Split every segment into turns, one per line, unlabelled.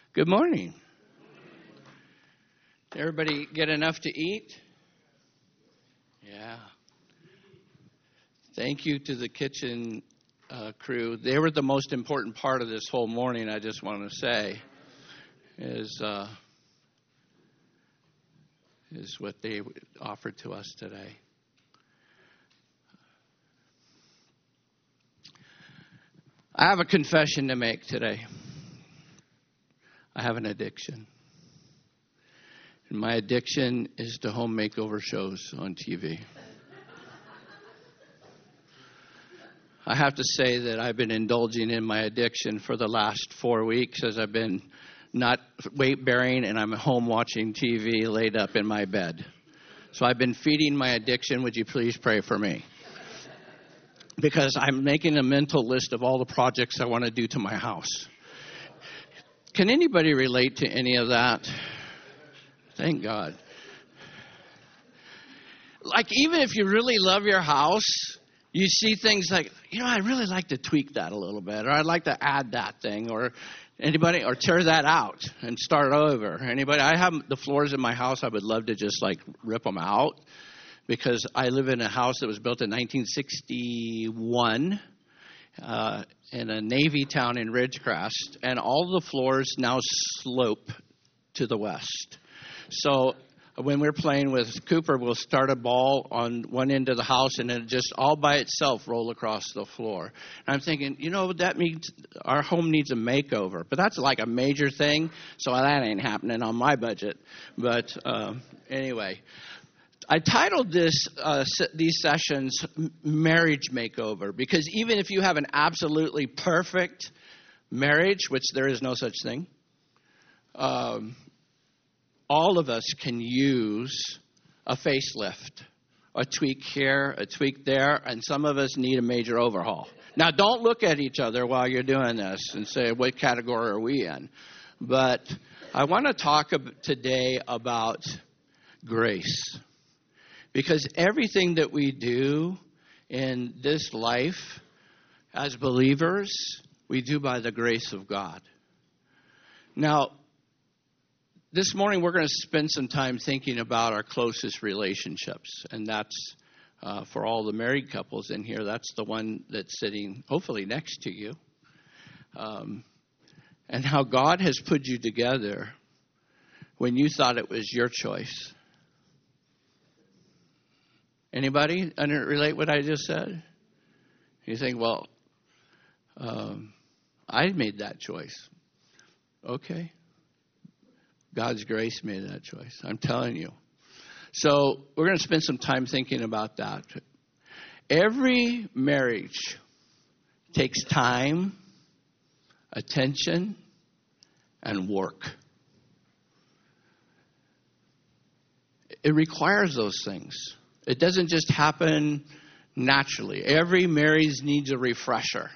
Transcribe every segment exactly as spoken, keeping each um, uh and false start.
Good morning. Did everybody get enough to eat? Yeah. Thank you to the kitchen uh, crew. They were the most important part of this whole morning, I just want to say, is, uh, is what they offered to us today. I have a confession to make today. I have an addiction. And my addiction is to home makeover shows on T V. I have to say that I've been indulging in my addiction for the last four weeks as I've been not weight-bearing and I'm at home watching T V laid up in my bed. So I've been feeding my addiction. Would you please pray for me? Because I'm making a mental list of all the projects I want to do to my house. Can anybody relate to any of that? Thank God. Like, even if you really love your house, you see things like, you know, I'd really like to tweak that a little bit, or I'd like to add that thing, or anybody, or tear that out and start over. Anybody? I have the floors in my house. I would love to just like rip them out because I live in a house that was built in nineteen sixty-one. Uh, in a Navy town in Ridgecrest, and all the floors now slope to the west. So when we're playing with Cooper, we'll start a ball on one end of the house, and then just all by itself roll across the floor. And I'm thinking, you know, that means our home needs a makeover. But that's like a major thing, so that ain't happening on my budget. But uh, anyway, I titled this uh, these sessions Marriage Makeover, because even if you have an absolutely perfect marriage, which there is no such thing, um, all of us can use a facelift, a tweak here, a tweak there, and some of us need a major overhaul. Now, don't look at each other while you're doing this and say, what category are we in? But I want to talk today about grace. Because everything that we do in this life as believers, we do by the grace of God. Now, this morning we're going to spend some time thinking about our closest relationships. And that's, uh, for all the married couples in here, that's the one that's sitting hopefully next to you. Um, and how God has put you together when you thought it was your choice. Anybody relate what I just said? You think, well, um, I made that choice. Okay. God's grace made that choice. I'm telling you. So we're going to spend some time thinking about that. Every marriage takes time, attention, and work. It requires those things. It doesn't just happen naturally. Every marriage needs a refresher.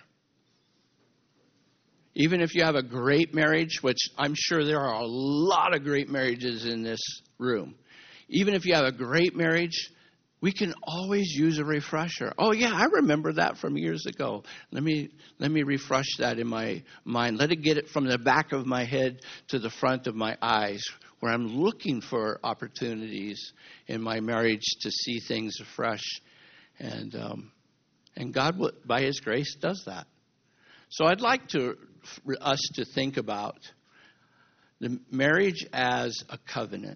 Even if you have a great marriage, which I'm sure there are a lot of great marriages in this room. Even if you have a great marriage, we can always use a refresher. Oh, yeah, I remember that from years ago. Let me let me refresh that in my mind. Let it get it from the back of my head to the front of my eyes, where I'm looking for opportunities in my marriage to see things afresh. And um, and God, by His grace, does that. So I'd like to for us to think about the marriage as a covenant.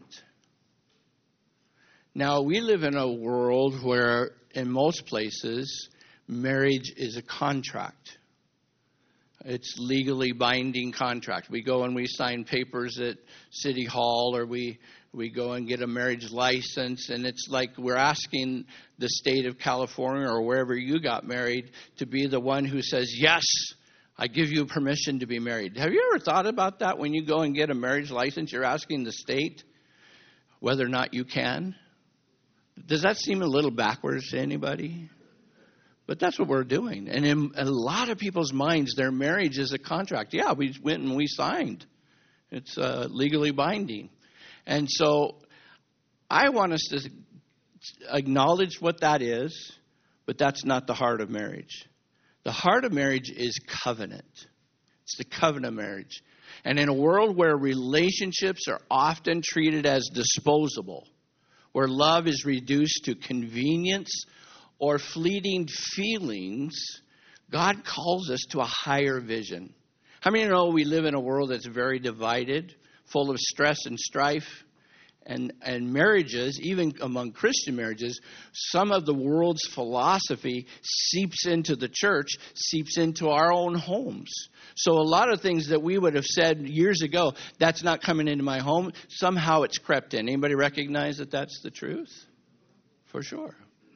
Now, we live in a world where, in most places, marriage is a contract. It's legally binding contract. We go and we sign papers at City Hall, or we we go and get a marriage license, and it's like we're asking the state of California or wherever you got married to be the one who says, yes, I give you permission to be married. Have you ever thought about that? When you go and get a marriage license, you're asking the state whether or not you can? Does that seem a little backwards to anybody? But that's what we're doing. And in a lot of people's minds, their marriage is a contract. Yeah, we went and we signed. It's uh, legally binding. And so I want us to acknowledge what that is, but that's not the heart of marriage. The heart of marriage is covenant. It's the covenant of marriage. And in a world where relationships are often treated as disposable, where love is reduced to convenience or fleeting feelings, God calls us to a higher vision. How many know we live in a world that's very divided, full of stress and strife? And, and marriages, even among Christian marriages, some of the world's philosophy seeps into the church, seeps into our own homes. So a lot of things that we would have said years ago, that's not coming into my home, somehow it's crept in. Anybody recognize that that's the truth? For sure.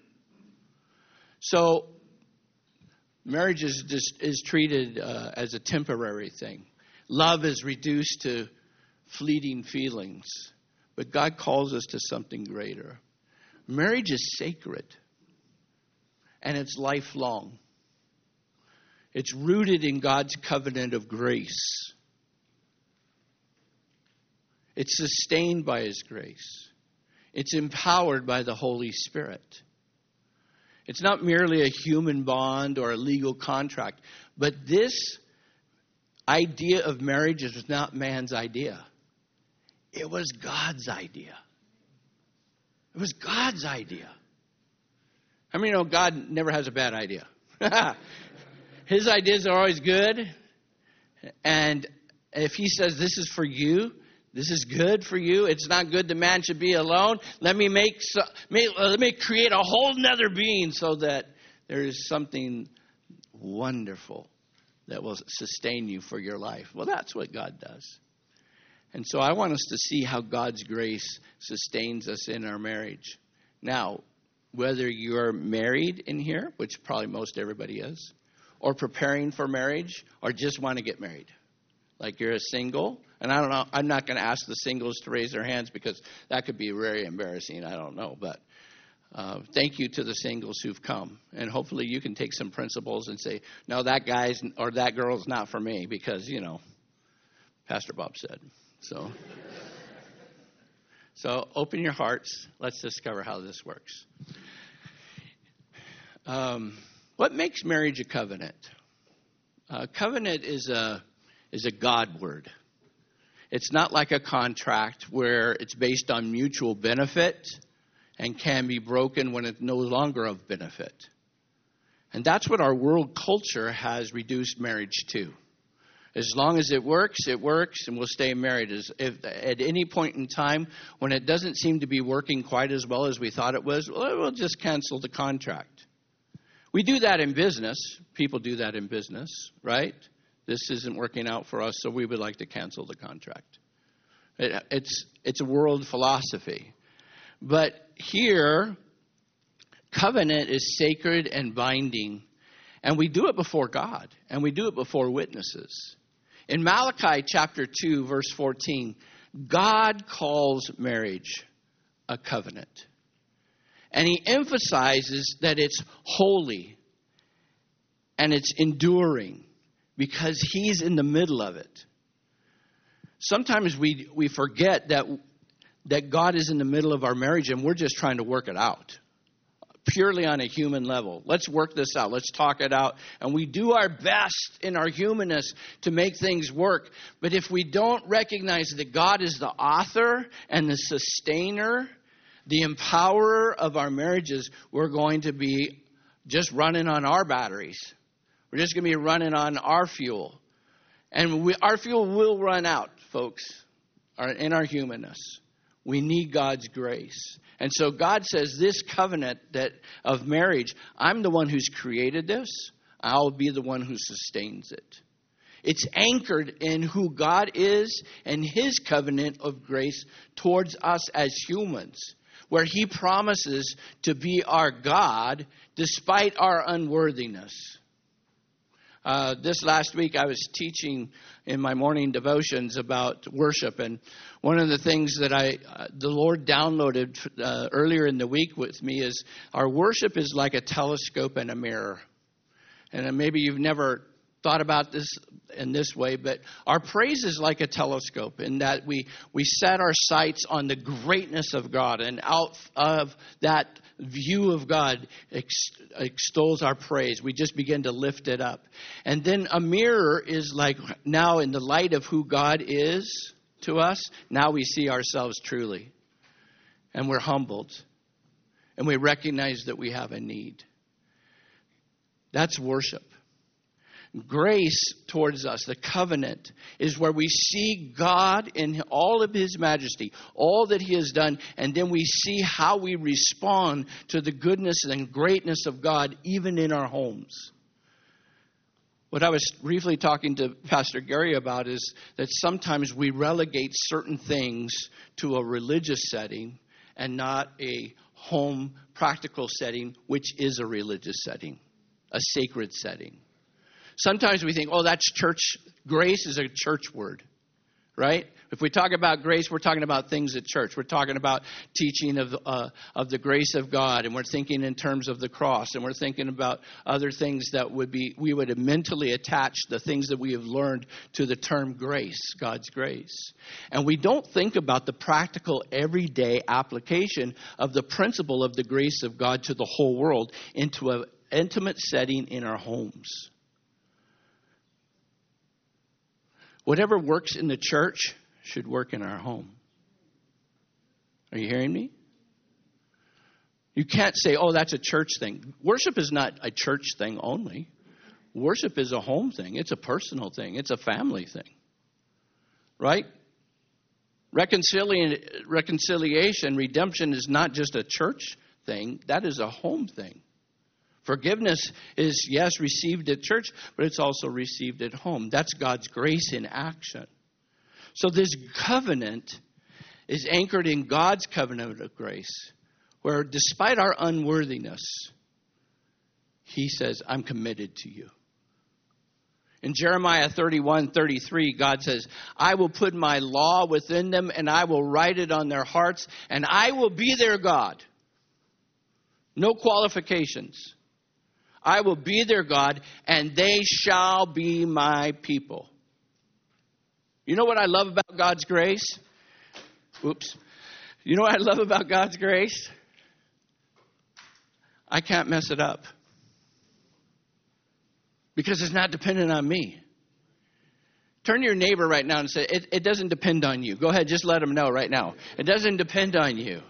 So marriage is just is treated uh, as a temporary thing. Love is reduced to fleeting feelings. But God calls us to something greater. Marriage is sacred. And it's lifelong. It's rooted in God's covenant of grace. It's sustained by His grace. It's empowered by the Holy Spirit. It's not merely a human bond or a legal contract. But this idea of marriage is not man's idea. It was God's idea. It was God's idea. I mean, you know, God never has a bad idea. His ideas are always good. And if He says this is for you, this is good for you. It's not good the man should be alone. Let me make, so, may, let me create a whole nother being so that there is something wonderful that will sustain you for your life. Well, that's what God does. And so I want us to see how God's grace sustains us in our marriage. Now, whether you're married in here, which probably most everybody is, or preparing for marriage, or just want to get married, like you're a single, and I don't know, I'm not going to ask the singles to raise their hands because that could be very embarrassing. I don't know, but uh, thank you to the singles who've come, and hopefully you can take some principles and say, no, that guy's or that girl's not for me because, you know, Pastor Bob said. So, so open your hearts. Let's discover how this works. Um, what makes marriage a covenant? Uh, covenant is a is a God word. It's not like a contract where it's based on mutual benefit and can be broken when it's no longer of benefit. And that's what our world culture has reduced marriage to. As long as it works, it works, and we'll stay married. As if at any point in time when it doesn't seem to be working quite as well as we thought it was, well, we'll just cancel the contract. We do that in business. People do that in business, right? This isn't working out for us, so we would like to cancel the contract. It, it's it's a world philosophy. But here, covenant is sacred and binding, and we do it before God, and we do it before witnesses. In Malachi chapter two, verse fourteen, God calls marriage a covenant. And He emphasizes that it's holy and it's enduring because He's in the middle of it. Sometimes we we forget that that God is in the middle of our marriage and we're just trying to work it out. Purely on a human level. Let's work this out. Let's talk it out. And we do our best in our humanness to make things work. But if we don't recognize that God is the author and the sustainer, the empowerer of our marriages, we're going to be just running on our batteries. We're just going to be running on our fuel. And we, our fuel will run out, folks, in our humanness. We need God's grace. And so God says this covenant that of marriage, I'm the one who's created this. I'll be the one who sustains it. It's anchored in who God is and His covenant of grace towards us as humans, where He promises to be our God despite our unworthiness. Uh, this last week I was teaching in my morning devotions about worship, and one of the things that I, uh, the Lord downloaded uh, earlier in the week with me is our worship is like a telescope and a mirror. And maybe you've never thought about this in this way, but our praise is like a telescope in that we, we set our sights on the greatness of God, and out of that view of God ex, extols our praise. We just begin to lift it up. And then a mirror is like, now in the light of who God is to us, now we see ourselves truly. And we're humbled. And we recognize that we have a need. That's worship. Grace towards us, the covenant, is where we see God in all of his majesty, all that he has done, and then we see how we respond to the goodness and greatness of God even in our homes. What I was briefly talking to Pastor Gary about is that sometimes we relegate certain things to a religious setting and not a home practical setting, which is a religious setting, a sacred setting. Sometimes we think, oh, that's church. Grace is a church word, right? If we talk about grace, we're talking about things at church. We're talking about teaching of uh, of the grace of God, and we're thinking in terms of the cross, and we're thinking about other things that would be, we would mentally attach the things that we have learned to the term grace, God's grace. And we don't think about the practical, everyday application of the principle of the grace of God to the whole world into an intimate setting in our homes. Whatever works in the church should work in our home. Are you hearing me? You can't say, oh, that's a church thing. Worship is not a church thing only. Worship is a home thing. It's a personal thing. It's a family thing. Right? Reconciliation, reconciliation, redemption is not just a church thing. That is a home thing. Forgiveness is, yes, received at church, but it's also received at home. That's God's grace in action. So this covenant is anchored in God's covenant of grace, where despite our unworthiness, he says, I'm committed to you. In Jeremiah thirty-one thirty-three, God says, I will put my law within them, and I will write it on their hearts, and I will be their God. No qualifications. I will be their God, and they shall be my people. You know what I love about God's grace? Oops. You know what I love about God's grace? I can't mess it up. Because it's not dependent on me. Turn to your neighbor right now and say, it, it doesn't depend on you. Go ahead, just let them know right now. It doesn't depend on you.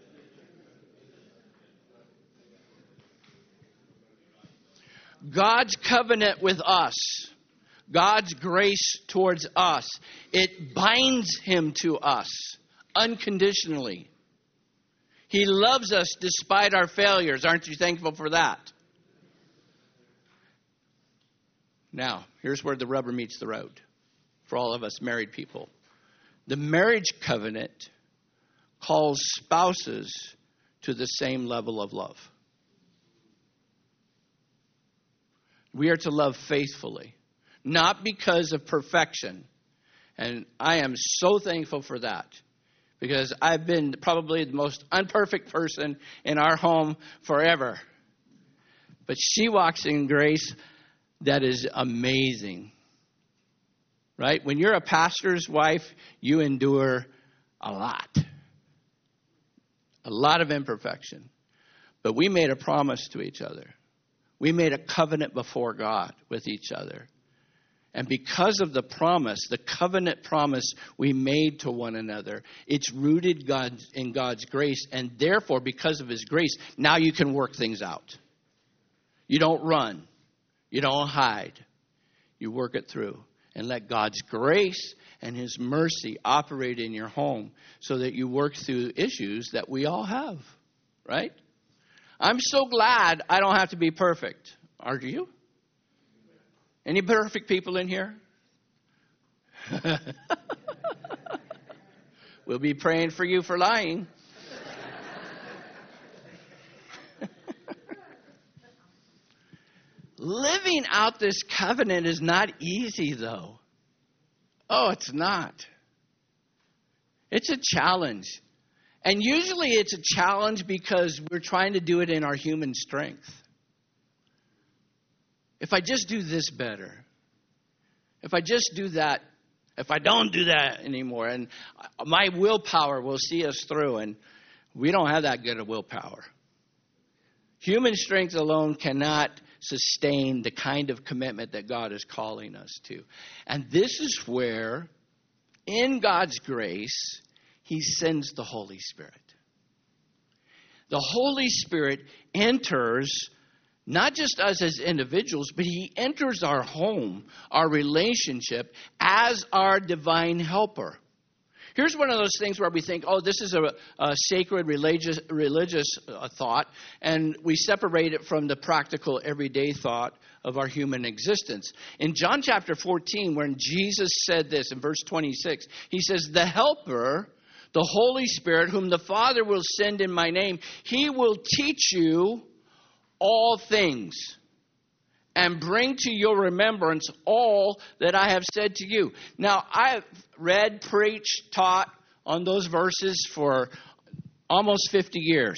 God's covenant with us, God's grace towards us, it binds him to us unconditionally. He loves us despite our failures. Aren't you thankful for that? Now, here's where the rubber meets the road for all of us married people. The marriage covenant calls spouses to the same level of love. We are to love faithfully, not because of perfection. And I am so thankful for that, because I've been probably the most unperfect person in our home forever. But she walks in grace that is amazing. Right? When you're a pastor's wife, you endure a lot. A lot of imperfection. But we made a promise to each other. We made a covenant before God with each other. And because of the promise, the covenant promise we made to one another, it's rooted God, in God's grace. And therefore, because of his grace, now you can work things out. You don't run. You don't hide. You work it through. And let God's grace and his mercy operate in your home so that you work through issues that we all have. Right? I'm so glad I don't have to be perfect. Are you? Any perfect people in here? We'll be praying for you for lying. Living out this covenant is not easy, though. Oh, it's not. It's a challenge. And usually it's a challenge because we're trying to do it in our human strength. If I just do this better, if I just do that, if I don't do that anymore, and my willpower will see us through, and we don't have that good of willpower. Human strength alone cannot sustain the kind of commitment that God is calling us to. And this is where, in God's grace, He sends the Holy Spirit. The Holy Spirit enters not just us as individuals, but He enters our home, our relationship, as our divine helper. Here's one of those things where we think, oh, this is a, a sacred religious, religious uh, thought, and we separate it from the practical, everyday thought of our human existence. In John chapter fourteen, when Jesus said this in verse twenty-six, He says, the Helper, the Holy Spirit, whom the Father will send in my name, He will teach you all things and bring to your remembrance all that I have said to you. Now, I've read, preached, taught on those verses for almost fifty years.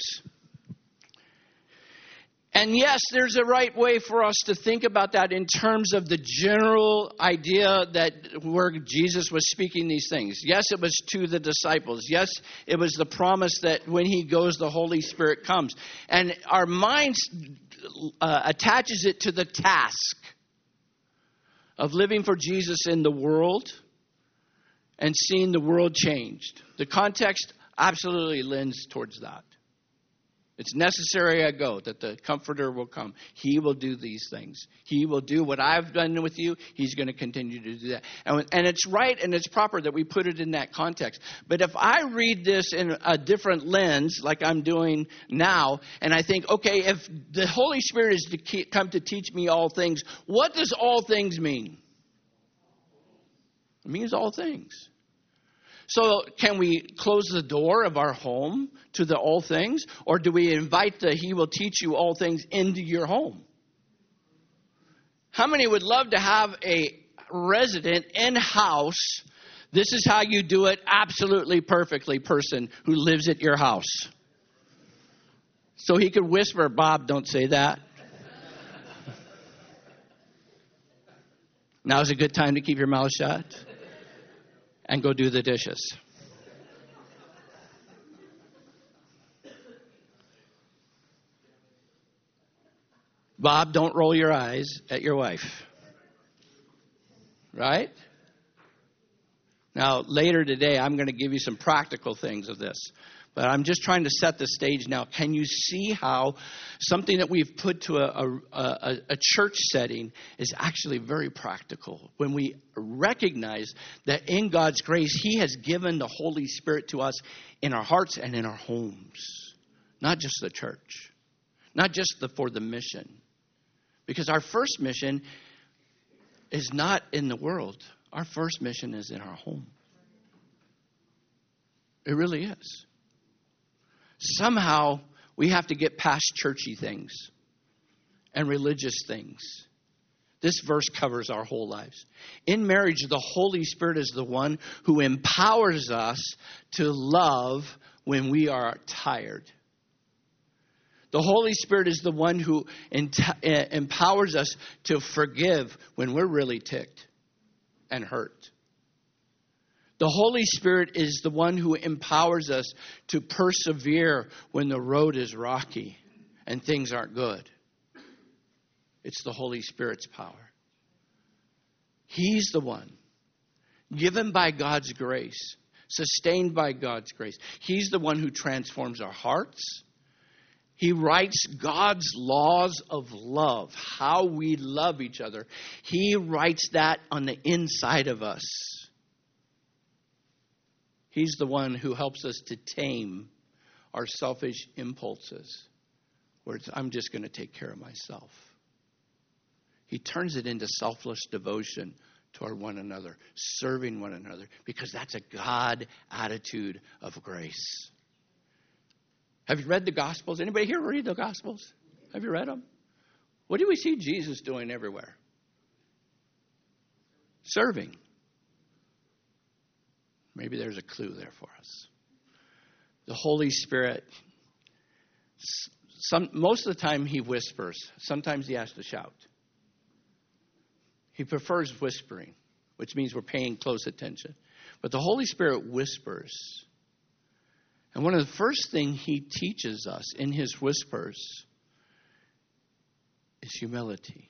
And yes, there's a right way for us to think about that in terms of the general idea that where Jesus was speaking these things. Yes, it was to the disciples. Yes, it was the promise that when He goes, the Holy Spirit comes. And our minds uh, attaches it to the task of living for Jesus in the world and seeing the world changed. The context absolutely lends towards that. It's necessary I go, that the Comforter will come. He will do these things. He will do what I've done with you. He's going to continue to do that. And, and it's right and it's proper that we put it in that context. But if I read this in a different lens, like I'm doing now, and I think, okay, if the Holy Spirit is to keep, come to teach me all things, what does all things mean? It means all things. So can we close the door of our home to the all things? Or do we invite the He will teach you all things into your home? How many would love to have a resident in-house, this is how you do it absolutely perfectly person who lives at your house? So he could whisper, Bob, don't say that. Now's a good time to keep your mouth shut. And go do the dishes. Bob, don't roll your eyes at your wife. Right? Now, later today, I'm going to give you some practical things of this. But I'm just trying to set the stage now. Can you see how something that we've put to a, a, a, a church setting is actually very practical? When we recognize that in God's grace, He has given the Holy Spirit to us in our hearts and in our homes. Not just the church. Not just the, for the mission. Because our first mission is not in the world. Our first mission is in our home. It really is. Somehow, we have to get past churchy things and religious things. This verse covers our whole lives. In marriage, the Holy Spirit is the one who empowers us to love when we are tired. The Holy Spirit is the one who empowers us to forgive when we're really ticked and hurt. The Holy Spirit is the one who empowers us to persevere when the road is rocky and things aren't good. It's the Holy Spirit's power. He's the one, given by God's grace, sustained by God's grace. He's the one who transforms our hearts. He writes God's laws of love, how we love each other. He writes that on the inside of us. He's the one who helps us to tame our selfish impulses, where it's, I'm just going to take care of myself. He turns it into selfless devotion toward one another, serving one another, because that's a God attitude of grace. Have you read the Gospels? Anybody here read the Gospels? Have you read them? What do we see Jesus doing everywhere? Serving. Maybe there's a clue there for us. The Holy Spirit, some, most of the time He whispers. Sometimes He has to shout. He prefers whispering. which means we're paying close attention. But the Holy Spirit whispers. And one of the first things he teaches us in his whispers is humility.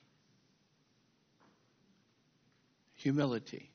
Humility.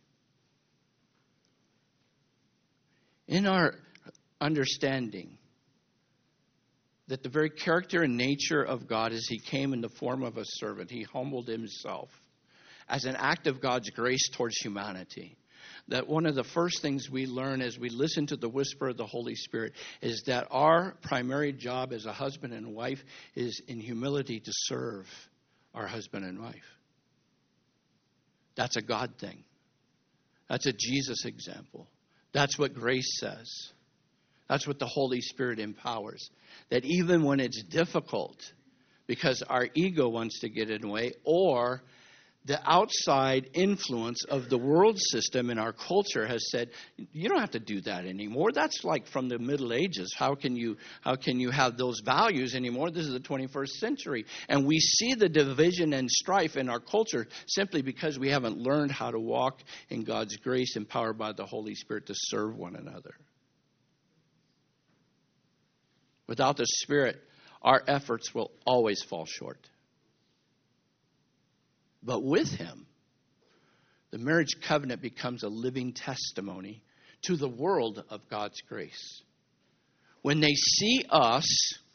In our understanding that the very character and nature of God is he came in the form of a servant. He humbled himself as an act of God's grace towards humanity. That one of the first things we learn as we listen to the whisper of the Holy Spirit is that our primary job as a husband and wife is in humility to serve our husband and wife. That's a God thing. That's a Jesus example. That's what grace says. That's what the Holy Spirit empowers. That even when it's difficult, because our ego wants to get in the way, or the outside influence of the world system in our culture has said, you don't have to do that anymore. That's like from the Middle Ages. How can you how can you have those values anymore? This is the twenty-first century. And we see the division and strife in our culture simply because we haven't learned how to walk in God's grace, empowered by the Holy Spirit to serve one another. Without the Spirit, our efforts will always fall short. But with him, the marriage covenant becomes a living testimony to the world of God's grace. When they see us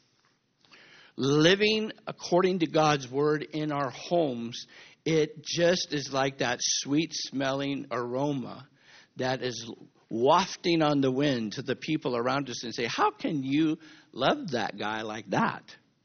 living according to God's word in our homes, it just is like that sweet-smelling aroma that is wafting on the wind to the people around us and say, how can you love that guy like that?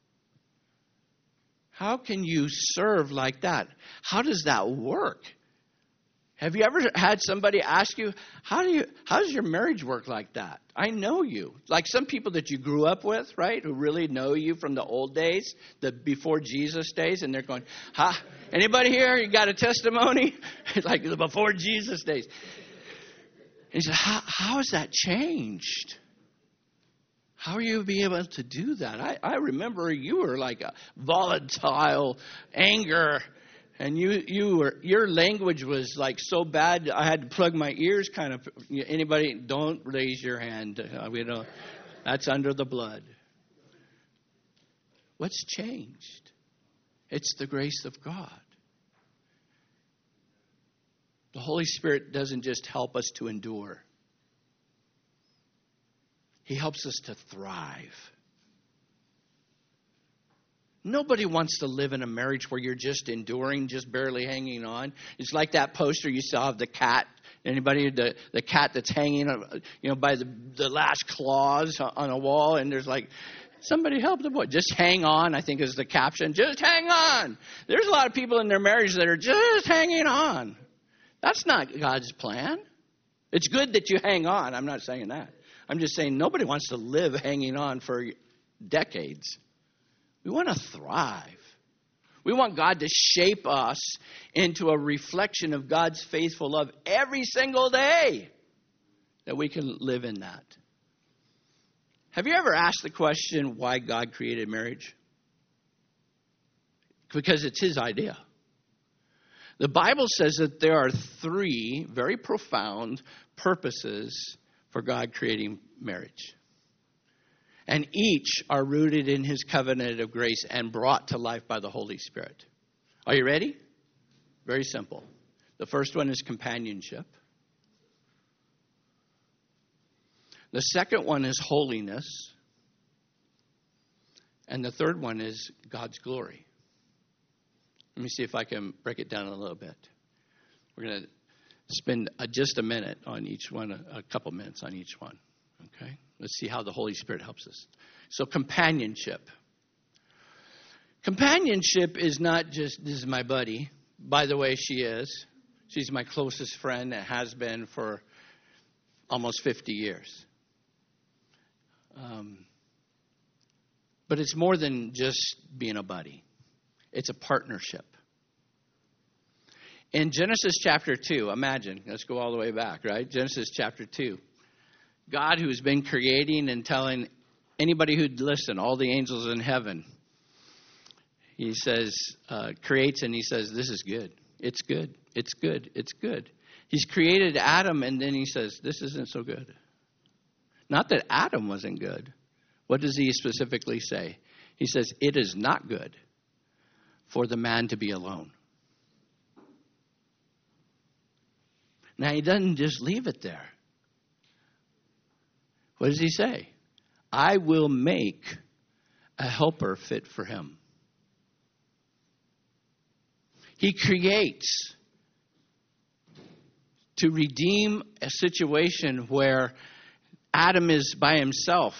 How can you serve like that? How does that work? Have you ever had somebody ask you, how do you, how does your marriage work like that? I know you. Like some people that you grew up with, right, who really know you from the old days, the before Jesus days, and they're going, ha, anybody here, you got a testimony? Like the before Jesus days. And he said, how, how has that changed? How are you be able to do that? I, I remember you were like a volatile anger, and you you were your language was like so bad I had to plug my ears. Kind of. Anybody? Don't raise your hand. Uh, we don't. That's under the blood. What's changed? It's the grace of God. The Holy Spirit doesn't just help us to endure. He helps us to thrive. Nobody wants to live in a marriage where you're just enduring, just barely hanging on. It's like that poster you saw of the cat. Anybody, the, the cat that's hanging, you know, by the, the last claws on a wall, and there's like, somebody help the boy. Just hang on, I think is the caption. Just hang on. There's a lot of people in their marriage that are just hanging on. That's not God's plan. It's good that you hang on. I'm not saying that. I'm just saying nobody wants to live hanging on for decades. We want to thrive. We want God to shape us into a reflection of God's faithful love every single day, that we can live in that. Have you ever asked the question why God created marriage? Because it's his idea. The Bible says that there are three very profound purposes for God creating marriage. And each are rooted in his covenant of grace and brought to life by the Holy Spirit. Are you ready? Very simple. The first one is companionship. The second one is holiness. And the third one is God's glory. Let me see if I can break it down a little bit. We're going to spend uh, just a minute on each one, a, a couple minutes on each one. Okay? Let's see how the Holy Spirit helps us. So companionship. Companionship is not just, this is my buddy. By the way, she is. She's my closest friend and has been for almost fifty years. Um, but it's more than just being a buddy. It's a partnership. In Genesis chapter two, imagine, let's go all the way back, right? Genesis chapter two. God, who's been creating and telling anybody who'd listen, all the angels in heaven, he says, uh, creates and he says, this is good. It's good. It's good. It's good. He's created Adam, and then he says, this isn't so good. Not that Adam wasn't good. What does he specifically say? He says, it is not good for the man to be alone. Now, he doesn't just leave it there. What does he say? I will make a helper fit for him. He creates to redeem a situation where Adam is by himself.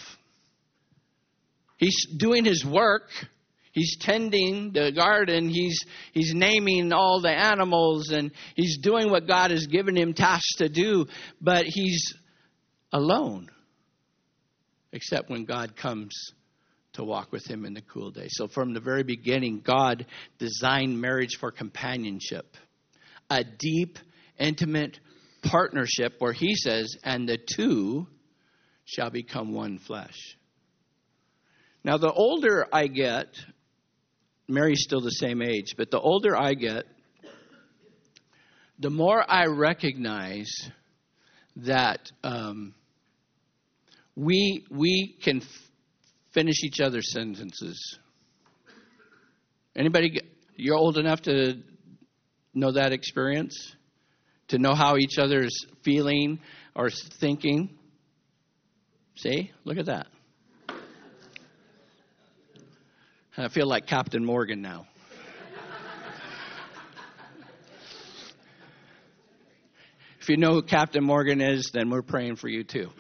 He's doing his work. He's tending the garden. He's he's naming all the animals, and he's doing what God has given him tasks to do. But he's alone, except when God comes to walk with him in the cool day. So from the very beginning, God designed marriage for companionship, a deep, intimate partnership where he says, and the two shall become one flesh. Now, the older I get, Mary's still the same age, but the older I get, the more I recognize that um, we we can f- finish each other's sentences. Anybody, you're old enough to know that experience? To know how each other's feeling or thinking? See? Look at that. I feel like Captain Morgan now. If you know who Captain Morgan is, then we're praying for you too.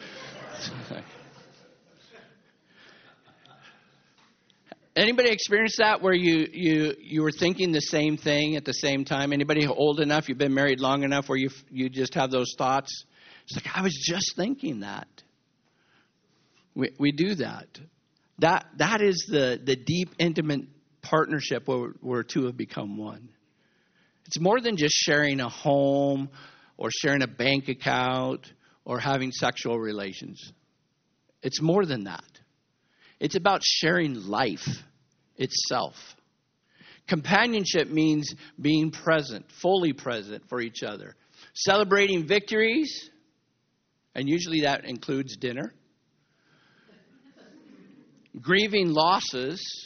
Anybody experience that where you, you you were thinking the same thing at the same time? Anybody old enough, you've been married long enough where you you just have those thoughts? It's like, I was just thinking that. We we do that. That that is the, the deep, intimate partnership where, where two have become one. It's more than just sharing a home or sharing a bank account or having sexual relations. It's more than that. It's about sharing life itself. Companionship means being present, fully present for each other. Celebrating victories, and usually that includes dinner. Grieving losses,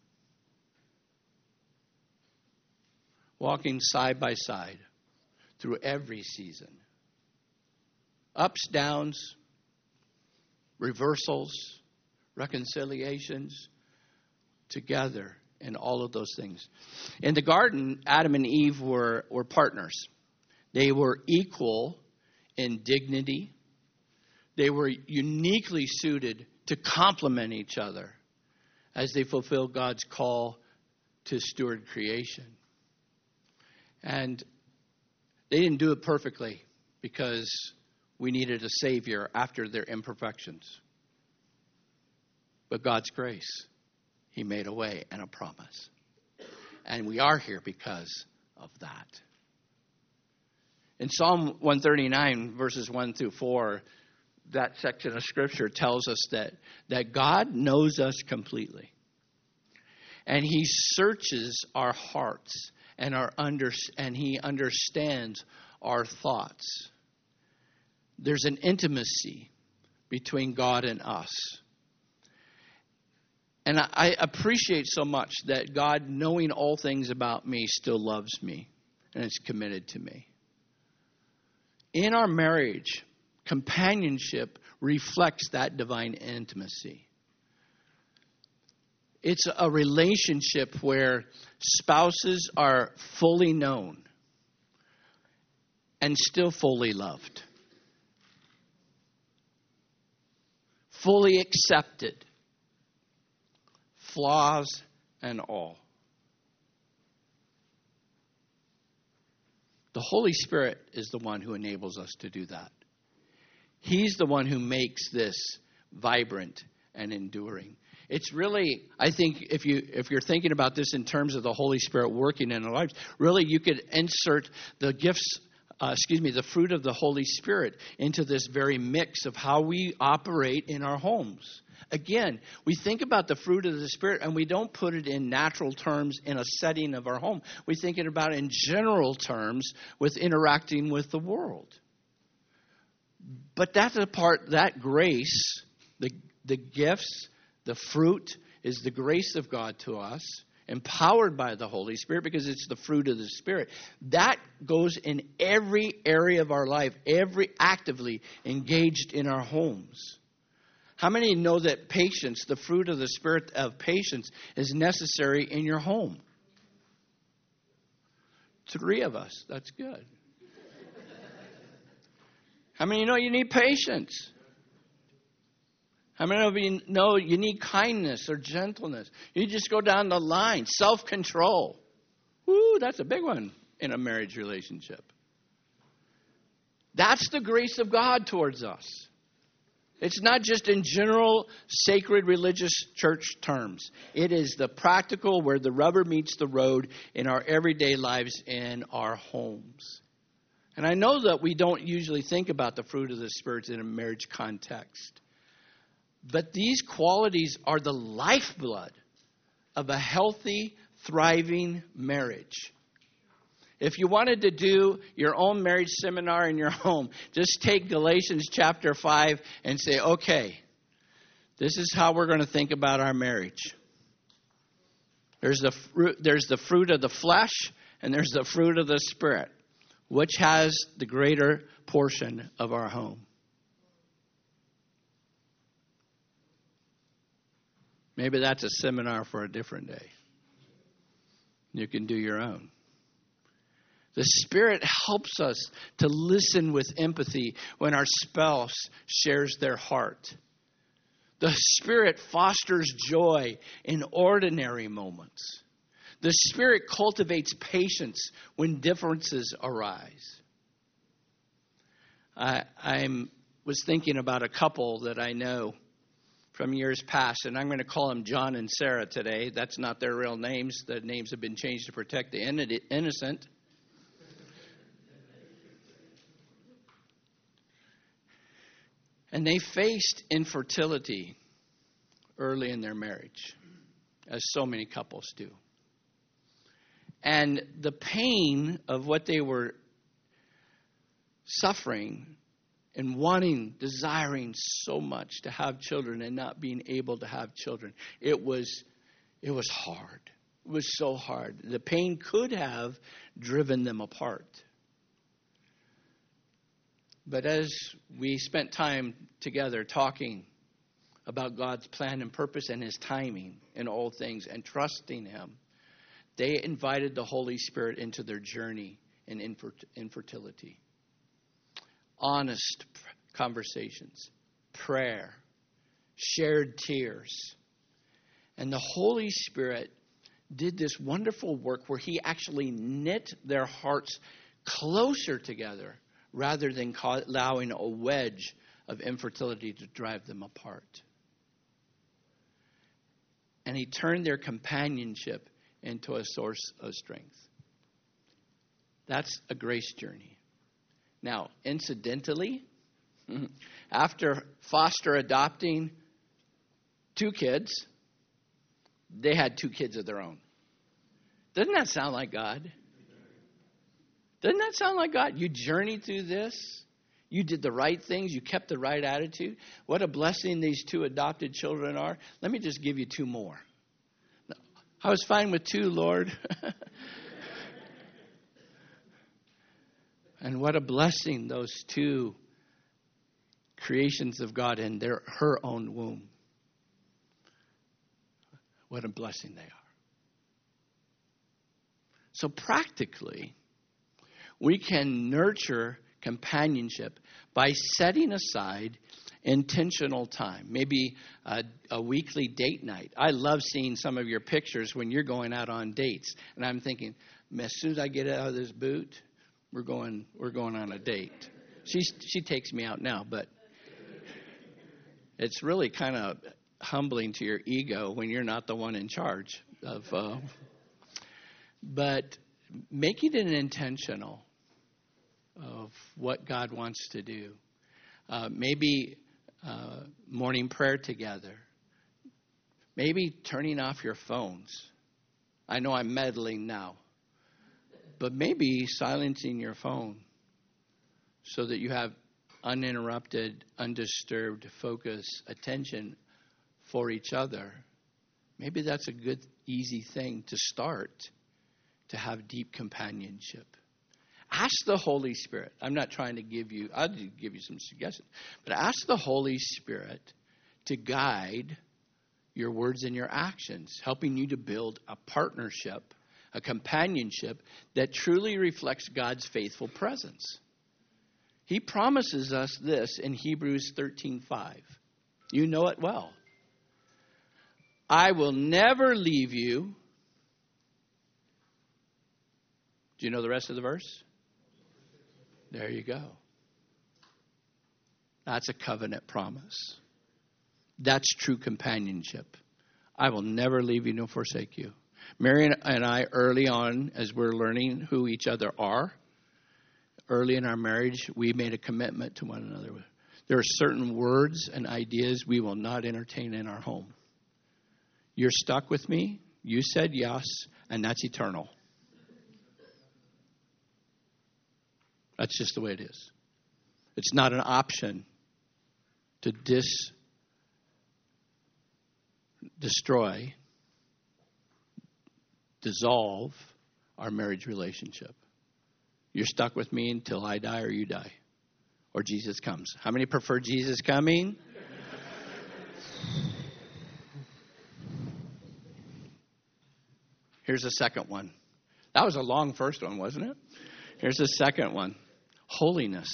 walking side by side through every season. Ups, downs, reversals, reconciliations, together in all of those things. In the garden, Adam and Eve were, were partners. They were equal in dignity. They were uniquely suited to complement each other as they fulfill God's call to steward creation. And they didn't do it perfectly because we needed a Savior after their imperfections. But God's grace, He made a way and a promise. And we are here because of that. In Psalm one thirty-nine, verses one through four, that section of Scripture tells us that, that God knows us completely. And He searches our hearts and, our under, and He understands our thoughts. There's an intimacy between God and us. And I appreciate so much that God, knowing all things about me, still loves me and is committed to me. In our marriage, companionship reflects that divine intimacy. It's a relationship where spouses are fully known and still fully loved, fully accepted, flaws and all. The Holy Spirit is the one who enables us to do that. He's the one who makes this vibrant and enduring. It's really, I think, if you if you're thinking about this in terms of the Holy Spirit working in our lives, really you could insert the gifts uh, excuse me, the fruit of the Holy Spirit into this very mix of how we operate in our homes. Again, we think about the fruit of the Spirit and we don't put it in natural terms in a setting of our home. We think it about in general terms with interacting with the world. But that's a part, that grace, the, the gifts, the fruit is the grace of God to us, empowered by the Holy Spirit because it's the fruit of the Spirit. That goes in every area of our life, every actively engaged in our homes. How many know that patience, the fruit of the Spirit of patience, is necessary in your home? Three of us. That's good. How many know you need patience? How many of you know you need kindness or gentleness? You just go down the line. Self-control. Woo, that's a big one in a marriage relationship. That's the grace of God towards us. It's not just in general, sacred, religious church terms. It is the practical where the rubber meets the road in our everyday lives in our homes. And I know that we don't usually think about the fruit of the Spirit in a marriage context. But these qualities are the lifeblood of a healthy, thriving marriage. If you wanted to do your own marriage seminar in your home, just take Galatians chapter five and say, okay, this is how we're going to think about our marriage. There's the fruit, there's the fruit of the flesh and there's the fruit of the Spirit. Which has the greater portion of our home? Maybe that's a seminar for a different day. You can do your own. The Spirit helps us to listen with empathy when our spouse shares their heart. The Spirit fosters joy in ordinary moments. The Spirit cultivates patience when differences arise. I I'm, was thinking about a couple that I know from years past, and I'm going to call them John and Sarah today. That's not their real names. The names have been changed to protect the innocent. And they faced infertility early in their marriage, as so many couples do. And the pain of what they were suffering and wanting, desiring so much to have children and not being able to have children, it was, it was hard. It was so hard. The pain could have driven them apart. But as we spent time together talking about God's plan and purpose and His timing in all things and trusting Him, they invited the Holy Spirit into their journey in infertility. Honest conversations, prayer, shared tears. And the Holy Spirit did this wonderful work where He actually knit their hearts closer together rather than allowing a wedge of infertility to drive them apart. And He turned their companionship into a source of strength. That's a grace journey. Now, incidentally, after foster adopting two kids, they had two kids of their own. Doesn't that sound like God? Doesn't that sound like God? You journeyed through this. You did the right things. You kept the right attitude. What a blessing these two adopted children are. Let me just give you two more. I was fine with two, Lord. And what a blessing those two creations of God in their her own womb. What a blessing they are. So practically, we can nurture companionship by setting aside intentional time, maybe a, a weekly date night. I love seeing some of your pictures when you're going out on dates. And I'm thinking, as soon as I get out of this boot, we're going we're going on a date. She she takes me out now, but it's really kind of humbling to your ego when you're not the one in charge of. Uh, but making it intentional. of what God wants to do. Uh, maybe uh, morning prayer together. Maybe turning off your phones. I know I'm meddling now. But maybe silencing your phone so that you have uninterrupted, undisturbed focus, attention for each other. Maybe that's a good, easy thing to start to have deep companionship. Ask the Holy Spirit. I'm not trying to give you, I'll give you some suggestions, but ask the Holy Spirit to guide your words and your actions, helping you to build a partnership, a companionship that truly reflects God's faithful presence. He promises us this in Hebrews thirteen five. You know it well. I will never leave you. Do you know the rest of the verse? There you go. That's a covenant promise. That's true companionship. I will never leave you nor forsake you. Mary and I, early on, as we're learning who each other are, early in our marriage, we made a commitment to one another. There are certain words and ideas we will not entertain in our home. You're stuck with me. You said yes, and that's eternal. That's just the way it is. It's not an option to dis, destroy, dissolve our marriage relationship. You're stuck with me until I die or you die. Or Jesus comes. How many prefer Jesus coming? Here's the second one. That was a long first one, wasn't it? Here's the second one. Holiness.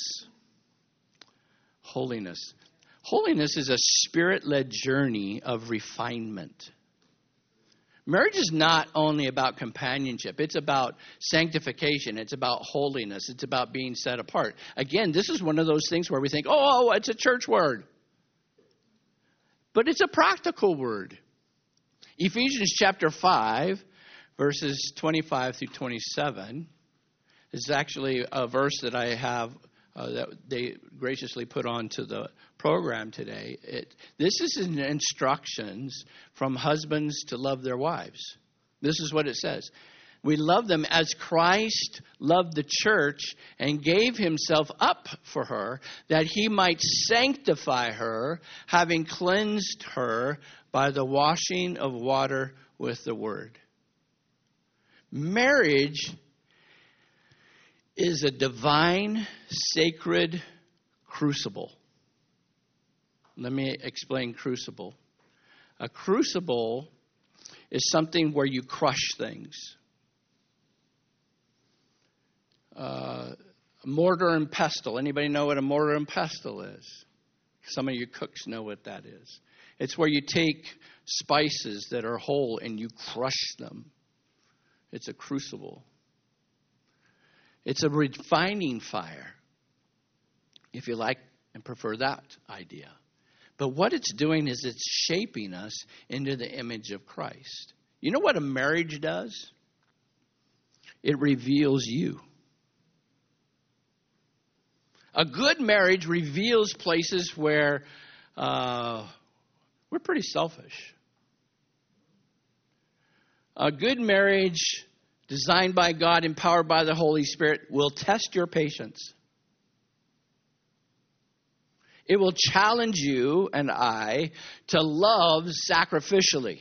Holiness. Holiness is a spirit-led journey of refinement. Marriage is not only about companionship. It's about sanctification. It's about holiness. It's about being set apart. Again, this is one of those things where we think, oh, it's a church word. But it's a practical word. Ephesians chapter five, verses twenty-five through twenty-seven, is actually a verse that I have uh, that they graciously put onto the program today. It, this is in instructions from husbands to love their wives. This is what it says. We love them as Christ loved the church and gave himself up for her, that he might sanctify her, having cleansed her by the washing of water with the word. Marriage is a divine, sacred crucible. Let me explain crucible. A crucible is something where you crush things. Uh, mortar and pestle. Anybody know what a mortar and pestle is? Some of you cooks know what that is. It's where you take spices that are whole and you crush them. It's a crucible. It's a refining fire, if you like and prefer that idea. But what it's doing is it's shaping us into the image of Christ. You know what a marriage does? It reveals you. A good marriage reveals places where uh, we're pretty selfish. A good marriage, designed by God, empowered by the Holy Spirit, will test your patience. It will challenge you and I to love sacrificially.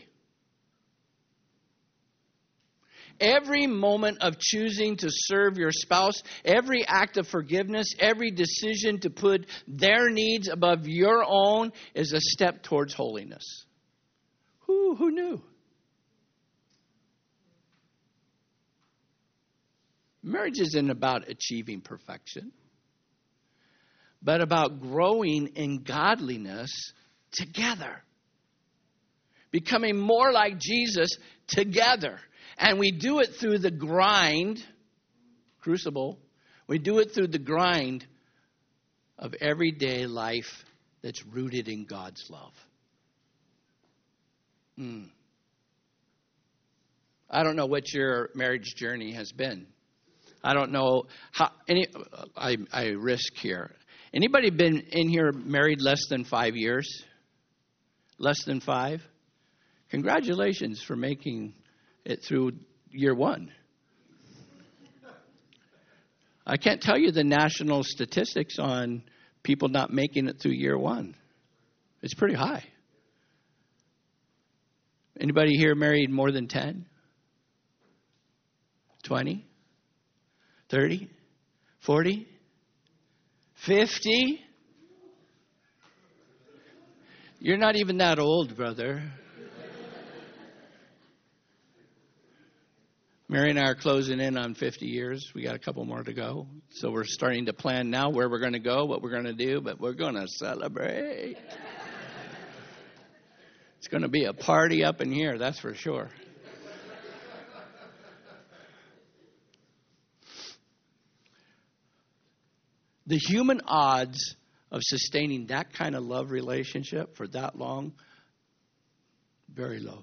Every moment of choosing to serve your spouse, every act of forgiveness, every decision to put their needs above your own is a step towards holiness. Who, who knew? Marriage isn't about achieving perfection, but about growing in godliness together. Becoming more like Jesus together. And we do it through the grind, crucible. We do it through the grind of everyday life that's rooted in God's love. Mm. I don't know what your marriage journey has been. I don't know how any. I I risk here. Anybody been in here married less than five years? Less than five? Congratulations for making it through year one. I can't tell you the national statistics on people not making it through year one. It's pretty high. Anybody here married more than ten? twenty? thirty? forty? fifty? You're not even that old, brother. Mary and I are closing in on fifty years. We got a couple more to go. So we're starting to plan now where we're going to go, what we're going to do, but we're going to celebrate. It's going to be a party up in here, that's for sure. The human odds of sustaining that kind of love relationship for that long, very low.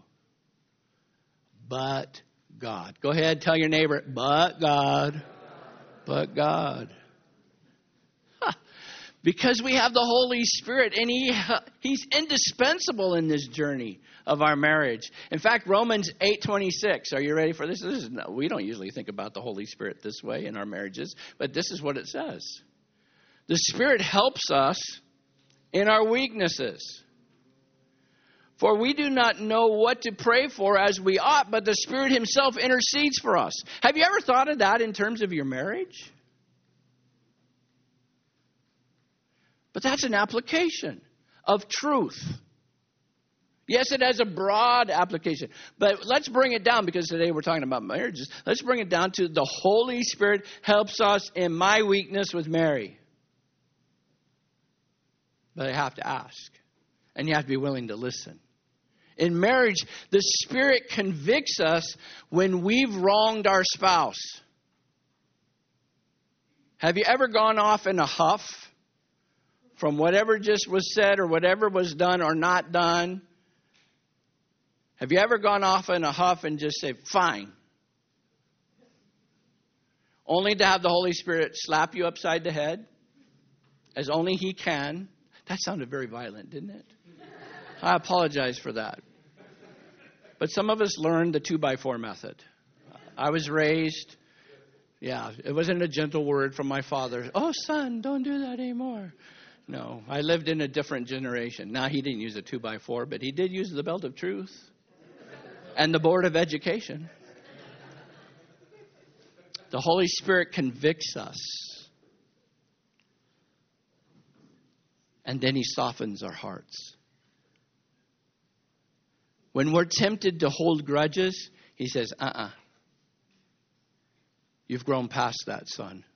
But God. Go ahead, tell your neighbor, but God. But God. Huh. Because we have the Holy Spirit, and he He's indispensable in this journey of our marriage. In fact, Romans eight twenty-six. Are you ready for this? This is no, we don't usually think about the Holy Spirit this way in our marriages, but this is what it says. The Spirit helps us in our weaknesses. For we do not know what to pray for as we ought, but the Spirit Himself intercedes for us. Have you ever thought of that in terms of your marriage? But that's an application of truth. Yes, it has a broad application. But let's bring it down, because today we're talking about marriages. Let's bring it down to the Holy Spirit helps us in my weakness with Mary. But I have to ask. And you have to be willing to listen. In marriage, the Spirit convicts us when we've wronged our spouse. Have you ever gone off in a huff from whatever just was said or whatever was done or not done? Have you ever gone off in a huff and just say, fine? Only to have the Holy Spirit slap you upside the head, as only He can. That sounded very violent, didn't it? I apologize for that. But some of us learned the two by four method. I was raised, yeah, it wasn't a gentle word from my father. Oh, son, don't do that anymore. No, I lived in a different generation. Now, he didn't use a two by four, but he did use the belt of truth and the board of education. The Holy Spirit convicts us. And then He softens our hearts. When we're tempted to hold grudges, He says, uh-uh. You've grown past that, son.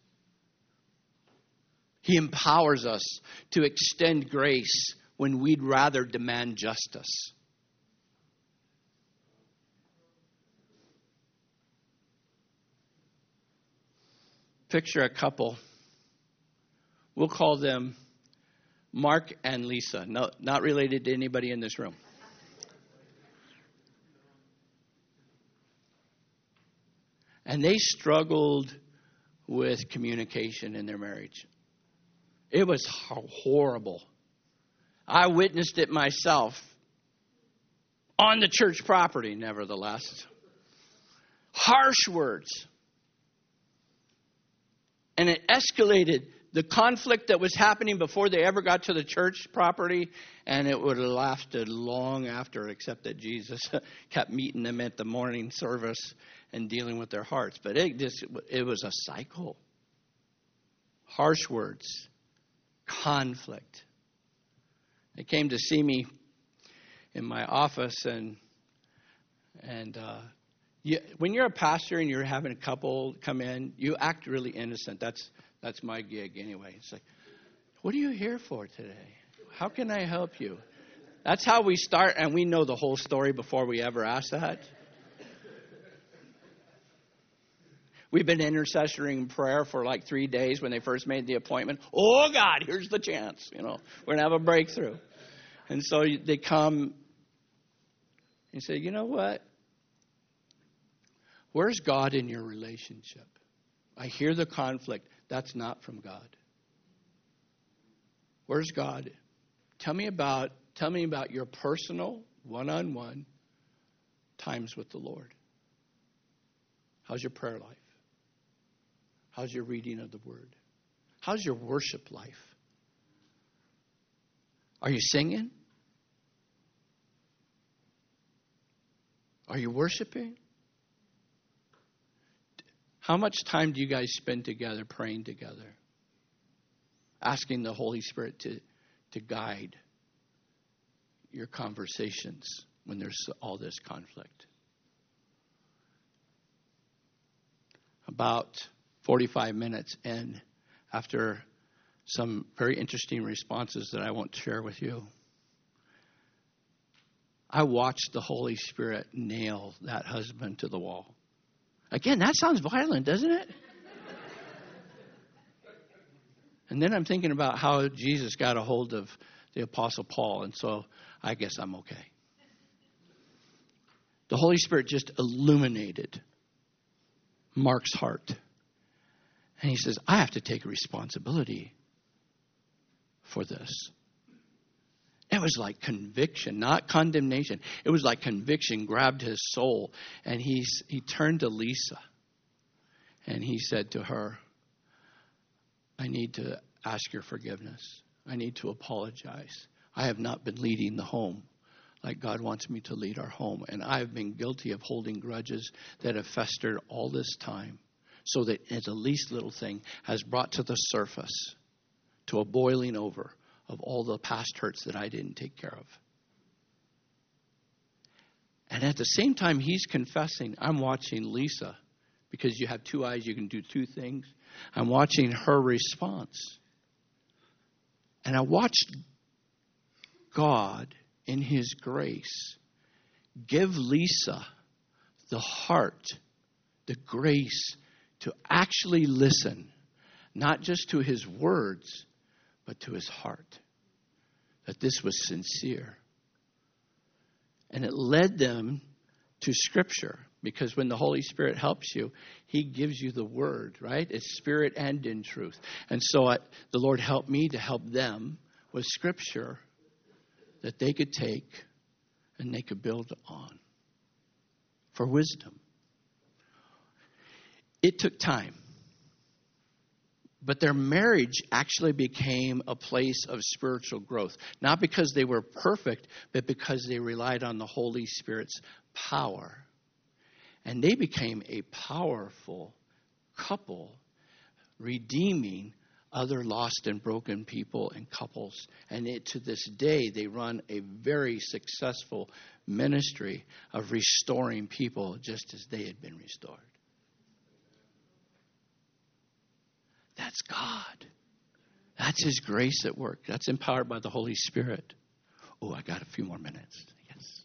He empowers us to extend grace when we'd rather demand justice. Picture a couple. We'll call them Mark and Lisa. No, not related to anybody in this room. And they struggled with communication in their marriage. It was horrible. I witnessed it myself on the church property, nevertheless. Harsh words. And it escalated the conflict that was happening before they ever got to the church property, and it would have lasted long after, except that Jesus kept meeting them at the morning service and dealing with their hearts. But it just it was a cycle. Harsh words, conflict. They came to see me in my office, and and uh, you, when you're a pastor and you're having a couple come in, you act really innocent. That's That's my gig anyway. It's like, what are you here for today? How can I help you? That's how we start, and we know the whole story before we ever ask that. We've been intercessoring prayer for like three days when they first made the appointment. Oh, God, here's the chance. You know, we're going to have a breakthrough. And so they come and say, you know what? Where's God in your relationship? I hear the conflict. That's not from God. Where's God? Tell me about, tell me about your personal, one-on-one times with the Lord. How's your prayer life? How's your reading of the Word? How's your worship life? Are you singing? Are you worshiping? How much time do you guys spend together praying together? Asking the Holy Spirit to, to guide your conversations when there's all this conflict. About forty-five minutes in, after some very interesting responses that I won't share with you, I watched the Holy Spirit nail that husband to the wall. Again, that sounds violent, doesn't it? And then I'm thinking about how Jesus got a hold of the Apostle Paul, and so I guess I'm okay. The Holy Spirit just illuminated Mark's heart. And he says, I have to take responsibility for this. It was like conviction, not condemnation. It was like conviction grabbed his soul. And he's, he turned to Lisa. And he said to her, I need to ask your forgiveness. I need to apologize. I have not been leading the home like God wants me to lead our home. And I have been guilty of holding grudges that have festered all this time. So that it's the least little thing has brought to the surface, to a boiling over of all the past hurts that I didn't take care of. And at the same time he's confessing, I'm watching Lisa, because you have two eyes, you can do two things. I'm watching her response. And I watched God, in his grace, give Lisa the heart, the grace to actually listen, not just to his words, but to his heart. That this was sincere. And it led them to Scripture. Because when the Holy Spirit helps you, he gives you the word, right? It's spirit and in truth. And so I, the Lord helped me to help them with Scripture that they could take and they could build on for wisdom. It took time. But their marriage actually became a place of spiritual growth. Not because they were perfect, but because they relied on the Holy Spirit's power. And they became a powerful couple, redeeming other lost and broken people and couples. And it, to this day, they run a very successful ministry of restoring people just as they had been restored. That's God. That's his grace at work. That's empowered by the Holy Spirit. Oh, I got a few more minutes. Yes.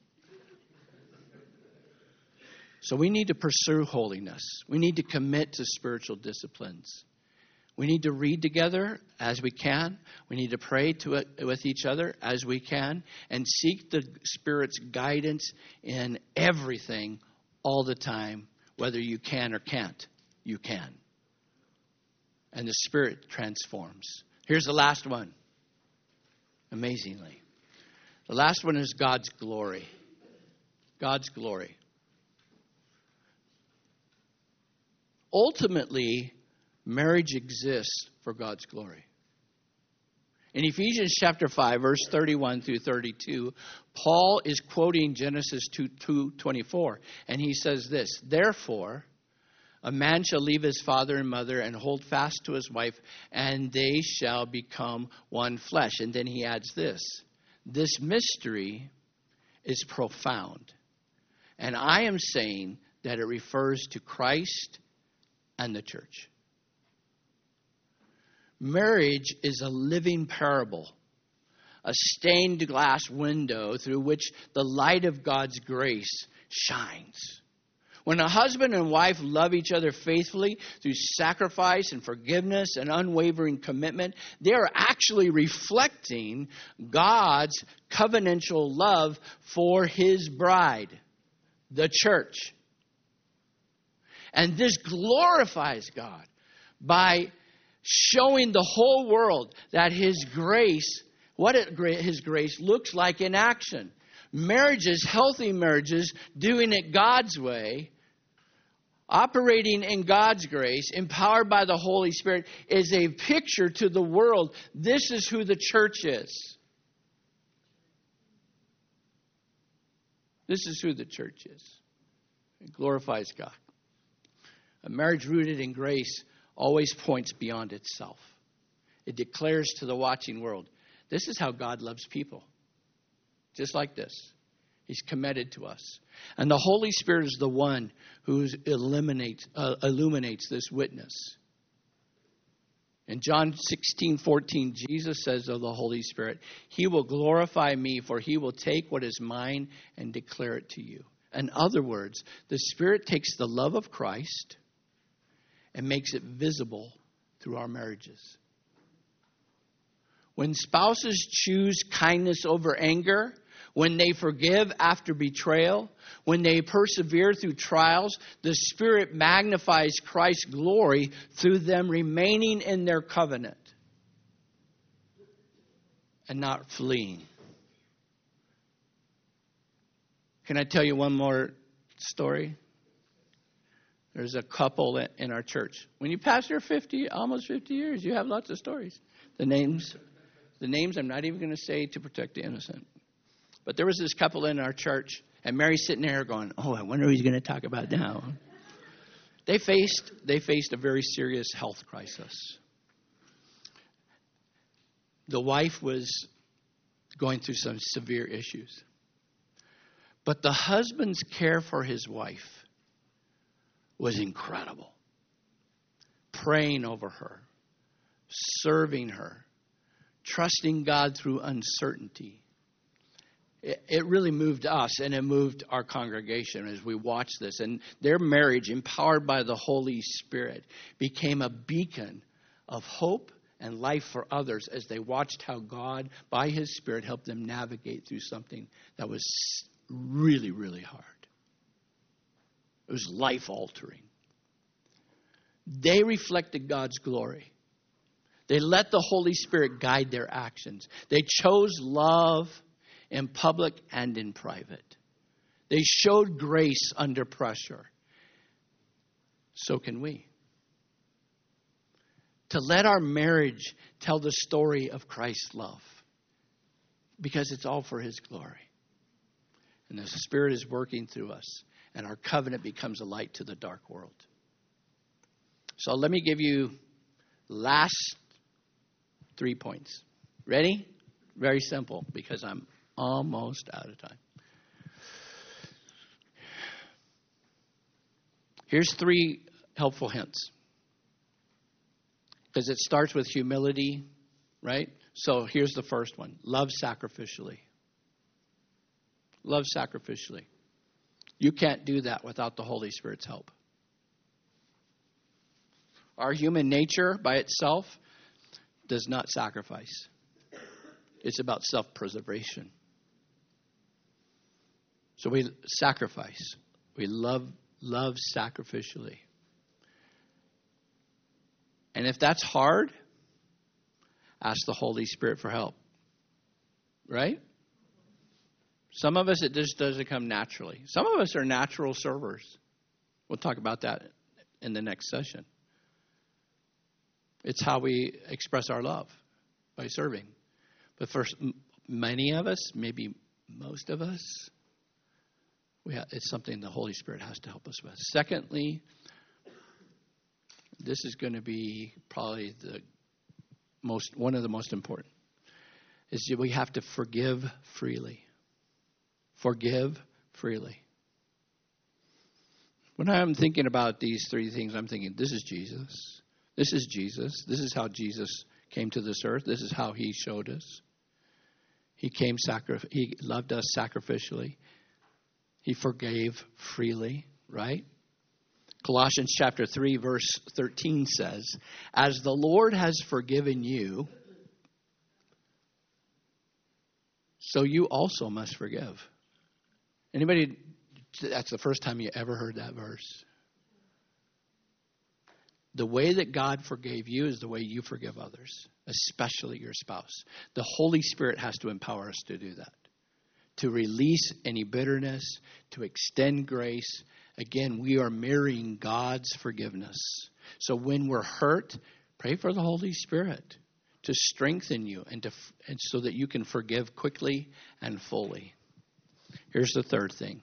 So we need to pursue holiness. We need to commit to spiritual disciplines. We need to read together as we can. We need to pray to it with each other as we can. And seek the Spirit's guidance in everything all the time. Whether you can or can't, you can. And the Spirit transforms. Here's the last one. Amazingly. The last one is God's glory. God's glory. Ultimately, marriage exists for God's glory. In Ephesians chapter five, verse thirty-one through thirty-two, Paul is quoting Genesis two twenty-four. And he says this, therefore, a man shall leave his father and mother and hold fast to his wife, and they shall become one flesh. And then he adds this, this mystery is profound. And I am saying that it refers to Christ and the church. Marriage is a living parable, a stained glass window through which the light of God's grace shines. When a husband and wife love each other faithfully through sacrifice and forgiveness and unwavering commitment, they are actually reflecting God's covenantal love for his bride, the church. And this glorifies God. by showing the whole world that His grace, what it, His grace looks like in action. Marriages, healthy marriages, doing it God's way, operating in God's grace, empowered by the Holy Spirit, is a picture to the world. This is who the church is. This is who the church is. It glorifies God. A marriage rooted in grace always points beyond itself. It declares to the watching world, this is how God loves people. Just like this. He's committed to us. And the Holy Spirit is the one who eliminates, uh, illuminates this witness. In John sixteen fourteen, Jesus says of the Holy Spirit, He will glorify me, for He will take what is mine and declare it to you. In other words, the Spirit takes the love of Christ and makes it visible through our marriages. When spouses choose kindness over anger, when they forgive after betrayal, when they persevere through trials, the Spirit magnifies Christ's glory through them remaining in their covenant and not fleeing. Can I tell you one more story? There's a couple in our church. When you pastor fifty, almost fifty years, you have lots of stories. The names, the names I'm not even going to say to protect the innocent. But there was this couple in our church, and Mary's sitting there going, oh, I wonder who he's going to talk about now. They faced, they faced a very serious health crisis. The wife was going through some severe issues. But the husband's care for his wife was incredible. Praying over her, serving her, trusting God through uncertainty. It, it really moved us, and it moved our congregation as we watched this. And their marriage, empowered by the Holy Spirit, became a beacon of hope and life for others as they watched how God, by His Spirit, helped them navigate through something that was really, really hard. It was life-altering. They reflected God's glory. They let the Holy Spirit guide their actions. They chose love in public and in private. They showed grace under pressure. So can we. To let our marriage tell the story of Christ's love. Because it's all for His glory. And the Spirit is working through us. And our covenant becomes a light to the dark world. So let me give you last three points. Ready? Very simple, because I'm almost out of time. Here's three helpful hints. Because it starts with humility, right? So here's the first one. Love sacrificially. Love sacrificially. You can't do that without the Holy Spirit's help. Our human nature by itself does not sacrifice. It's about self-preservation. So we sacrifice. We love love sacrificially. And if that's hard, ask the Holy Spirit for help. Right? Some of us, it just doesn't come naturally. Some of us are natural servers. We'll talk about that in the next session. It's how we express our love, by serving. But for many of us, maybe most of us, we have, it's something the Holy Spirit has to help us with. Secondly, this is going to be probably the most one of the most important, is that we have to forgive freely. Forgive freely. When I'm thinking about these three things, I'm thinking, this is Jesus. This is Jesus. This is how Jesus came to this earth. This is how He showed us. He came, sacri- He loved us sacrificially. He forgave freely, right? Colossians chapter three, verse thirteen says, as the Lord has forgiven you, so you also must forgive. Anybody, that's the first time you ever heard that verse? the way that God forgave you is the way you forgive others, especially your spouse. The Holy Spirit has to empower us to do that, to release any bitterness, to extend grace. Again, we are mirroring God's forgiveness. So when we're hurt, pray for the Holy Spirit to strengthen you and to and so that you can forgive quickly and fully. Here's the third thing.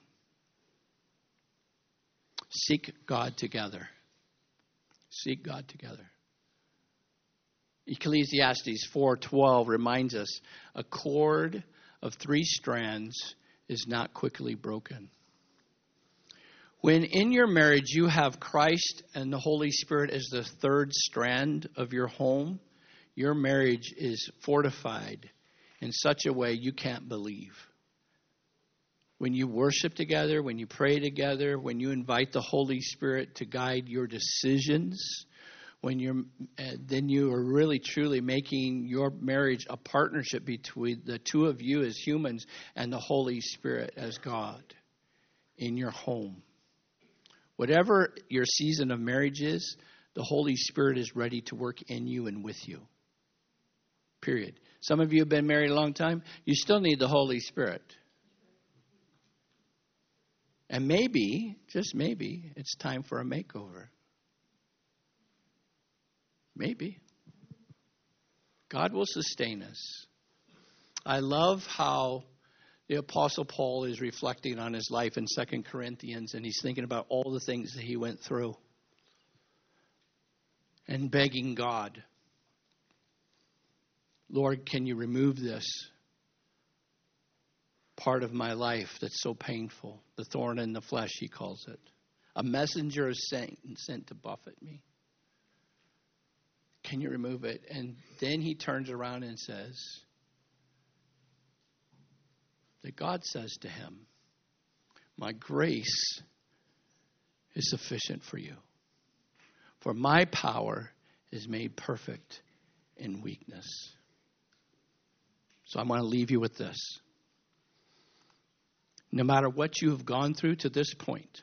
Seek God together. Seek God together. Ecclesiastes four twelve reminds us, a cord of three strands is not quickly broken. When in your marriage you have Christ and the Holy Spirit as the third strand of your home, your marriage is fortified in such a way you can't believe. When you worship together, when you pray together, when you invite the Holy Spirit to guide your decisions, when you're, uh, then you are really truly making your marriage a partnership between the two of you as humans and the Holy Spirit as God in your home. Whatever your season of marriage is, the Holy Spirit is ready to work in you and with you. Period. Some of you have been married a long time. You still need the Holy Spirit. And maybe, just maybe, it's time for a makeover. Maybe. God will sustain us. I love how the Apostle Paul is reflecting on his life in Second Corinthians, and he's thinking about all the things that he went through and begging God, Lord, can you remove this part of my life that's so painful? The thorn in the flesh, he calls it. A messenger is sent, sent to buffet me. Can you remove it? And then he turns around and says that God says to him, my grace is sufficient for you. For my power is made perfect in weakness. So I want to leave you with this. No matter what you have gone through to this point,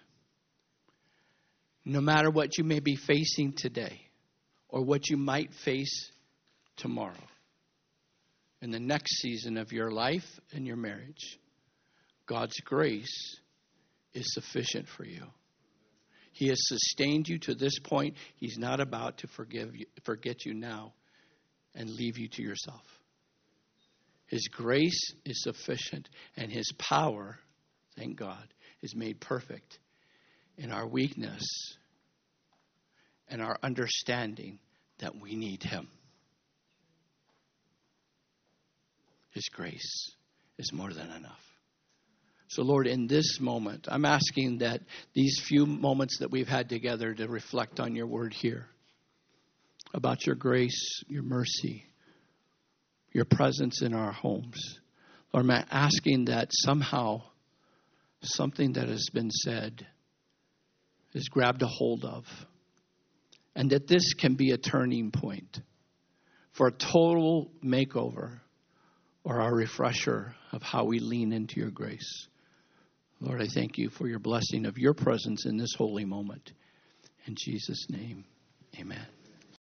no matter what you may be facing today, or what you might face tomorrow, in the next season of your life and your marriage, God's grace is sufficient for you. He has sustained you to this point. He's not about to forgive you, forget you now and leave you to yourself. His grace is sufficient, and his power, thank God, is made perfect in our weakness and our understanding that we need him. His grace is more than enough. So, Lord, in this moment, I'm asking that these few moments that we've had together to reflect on your word here, about your grace, your mercy, your presence in our homes. Lord, I'm asking that somehow something that has been said is grabbed a hold of, and that this can be a turning point for a total makeover or a refresher of how we lean into your grace. Lord, I thank you for your blessing of your presence in this holy moment. In Jesus' name, amen.